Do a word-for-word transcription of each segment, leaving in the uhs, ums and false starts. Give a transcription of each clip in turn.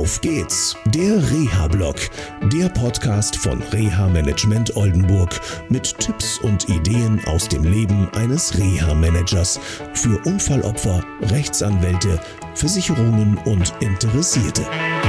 Auf geht's, der Reha-Blog, der Podcast von Reha Management Oldenburg mit Tipps und Ideen aus dem Leben eines Reha-Managers für Unfallopfer, Rechtsanwälte, Versicherungen und Interessierte.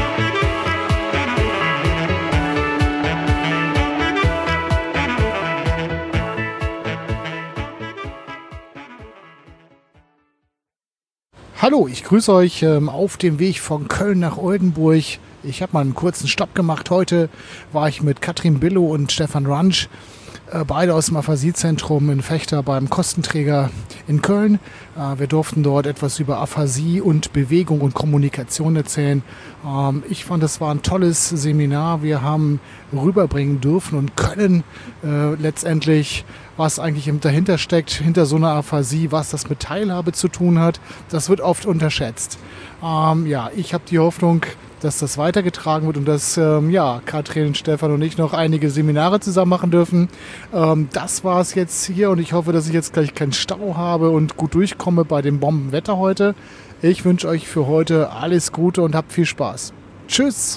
Hallo, ich grüße euch ähm, auf dem Weg von Köln nach Oldenburg. Ich habe mal einen kurzen Stopp gemacht. Heute war ich mit Katrin Billow und Stefan Runsch, äh, beide aus dem Aphasie-Zentrum in Vechta beim Kostenträger in Köln. Äh, wir durften dort etwas über Aphasie und Bewegung und Kommunikation erzählen. Ähm, ich fand, das war ein tolles Seminar. Wir haben rüberbringen dürfen und können äh, letztendlich, was eigentlich dahinter steckt, hinter so einer Aphasie, was das mit Teilhabe zu tun hat. Das wird oft unterschätzt. Ähm, ja, ich habe die Hoffnung, dass das weitergetragen wird und dass ähm, ja, Katrin, Stefan und ich noch einige Seminare zusammen machen dürfen. Ähm, das war es jetzt hier und ich hoffe, dass ich jetzt gleich keinen Stau habe und gut durchkomme bei dem Bombenwetter heute. Ich wünsche euch für heute alles Gute und habt viel Spaß. Tschüss!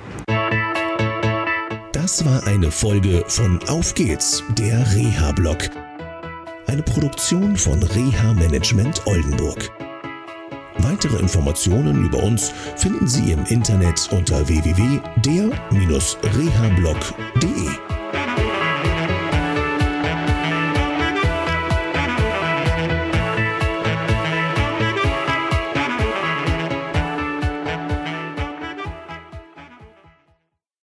Das war eine Folge von Auf geht's, der Reha-Blog. Eine Produktion von Reha Management Oldenburg. Weitere Informationen über uns finden Sie im Internet unter w w w punkt der Bindestrich reha blog punkt de.